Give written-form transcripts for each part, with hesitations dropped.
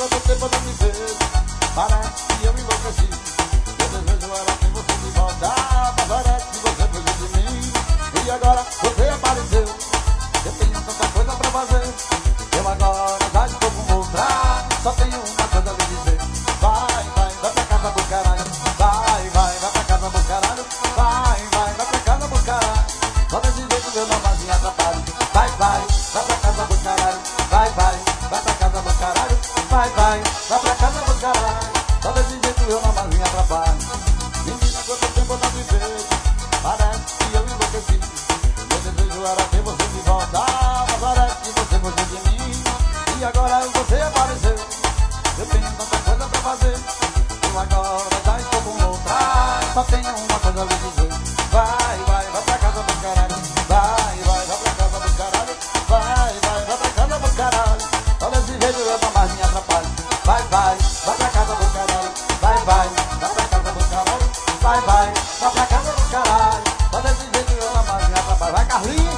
quanto tempo eu não me vejo, parece que eu enlouqueci. Meu desejo era ter você de volta, mas parece que você fugiu de mim. E agora você apareceu, eu tenho tanta coisa pra fazer. Eu agora já estou com outra, só tenho uma coisa a lhe dizer. Vai, vai, vai pra casa do caralho. Vai, vai, vai pra casa do caralho. Vai, vai, vai pra casa do caralho. Só desse jeito meu nomazinho atrapalho. Vai, vai, vai pra casa do caralho. Vai, vai, vai pra casa do caralho. Vai, vai, vai pra casa do caralho. Só desse jeito meu nomazinho atrapalho. Menina, quanto tempo eu não me vejo, parece que eu enlouqueci. Meu desejo era ter você de volta, mas parece que você fugiu de mim. E agora você apareceu, eu tenho tanta coisa pra fazer. Eu agora já estou com outra, só tenho uma coisa a lhe dizer. Vai, vai, vai pra casa do caralho. Vai, vai, vai pra casa do caralho. Vai, vai, vai pra casa do caralho. Só desse jeito eu não mais me atrapalho. Vai, vai, vai pra casa do caralho. Vai, vai, vai pra casa do caralho. Vai, vai, vai pra casa do caralho. Só desse jeito eu não mais me atrapalho. Vai, Carlinhos.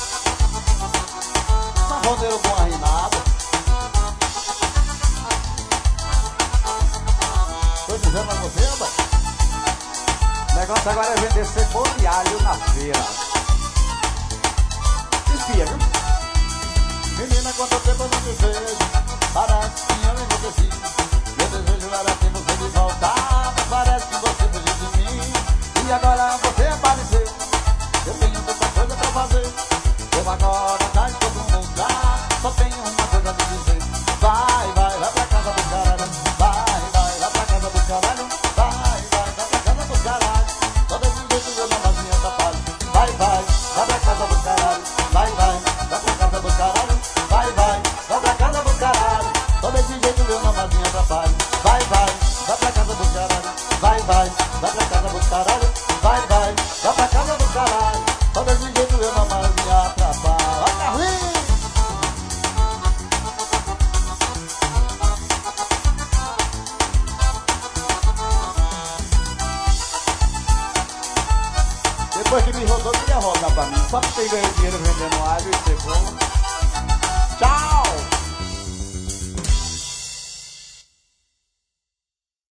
Sanfoneiro bom arrimado. Tô dizendo a você, rapaz. O negócio agora é vender cebola e alho na feira. Espia, viu? Menina, quanto tempo eu não te vejo, parece que eu enlouqueci. Meu desejo era ter você de volta, mas parece que você fugiu de mim. E agora você apareceu, eu tenho tanta coisa pra fazer. Eu agora já estou com outra, só tenho uma coisa a lhe dizer. Vai, vai, vai pra casa do caralho. Vai, vai, vai pra casa do caralho. Vai, vai, vai pra casa do caralho. Só desse jeito eu não mais me atrapalho. Vai, vai, vai pra casa do caralho. Vai, vai, vai pra casa do caralho. Vai, vai, vai pra casa do caralho. Só desse jeito eu não mais me atrapalho. Vai, vai, vai pra casa do caralho. Vai, vai, vai pra casa do caralho. Vai, vai, vai pra casa do caralho. Só desse jeito eu não mais me atrapalho. Vai, Carlinhos! Depois que me rodou, queria rodar pra mim. Só porque ganhei dinheiro vendendo alho e cebola. Tchau!